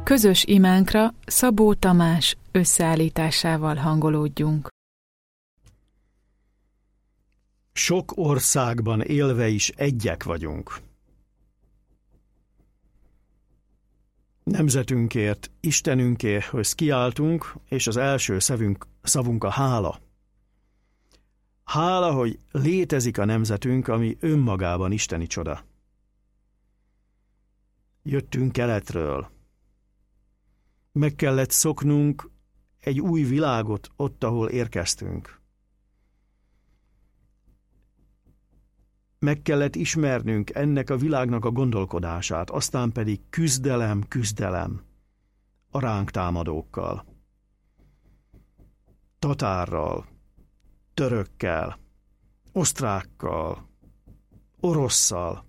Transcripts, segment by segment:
Közös imánkra Szabó Tamás összeállításával hangolódjunk. Sok országban élve is egyek vagyunk. Nemzetünkért, Istenünkért kiáltunk, és az első szavunk a hála. Hála, hogy létezik a nemzetünk, ami önmagában isteni csoda. Jöttünk keletről. Meg kellett szoknunk egy új világot ott, ahol érkeztünk. Meg kellett ismernünk ennek a világnak a gondolkodását, aztán pedig küzdelem a ránk támadókkal. Tatárral, törökkel, osztrákkal, orosszal.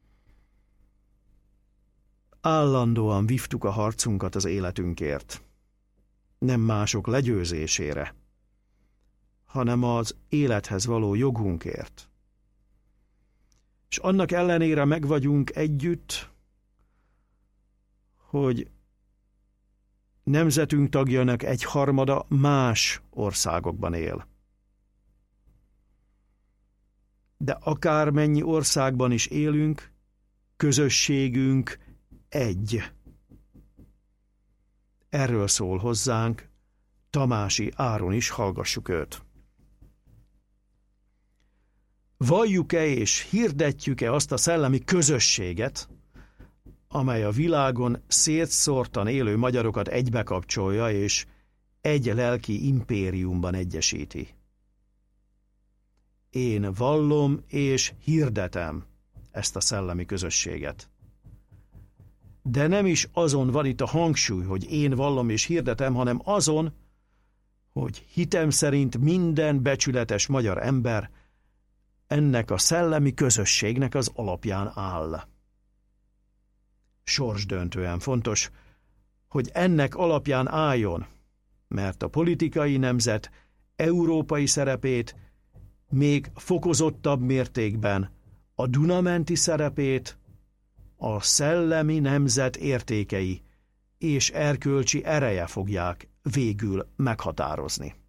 Állandóan vívtuk a harcunkat az életünkért. Nem mások legyőzésére, hanem az élethez való jogunkért. És annak ellenére meg vagyunk együtt, hogy nemzetünk tagjának 1/3 más országokban él. De akármennyi országban is élünk, közösségünk egy. Erről szól hozzánk Tamási Áron is, hallgassuk őt. Valljuk-e és hirdetjük-e azt a szellemi közösséget, amely a világon szétszórtan élő magyarokat egybekapcsolja és egy lelki impériumban egyesíti? Én vallom és hirdetem ezt a szellemi közösséget. De nem is azon van itt a hangsúly, hogy én vallom és hirdetem, hanem azon, hogy hitem szerint minden becsületes magyar ember ennek a szellemi közösségnek az alapján áll. Sorsdöntően fontos, hogy ennek alapján álljon, mert a politikai nemzet európai szerepét még fokozottabb mértékben, a Duna-menti szerepét a szellemi nemzet értékei és erkölcsi ereje fogják végül meghatározni.